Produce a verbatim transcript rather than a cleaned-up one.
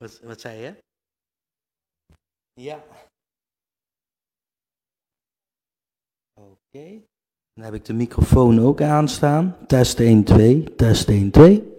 Wat, wat zei je? Ja. Oké. Dan heb ik de microfoon ook aanstaan. Test één, twee, test één, twee.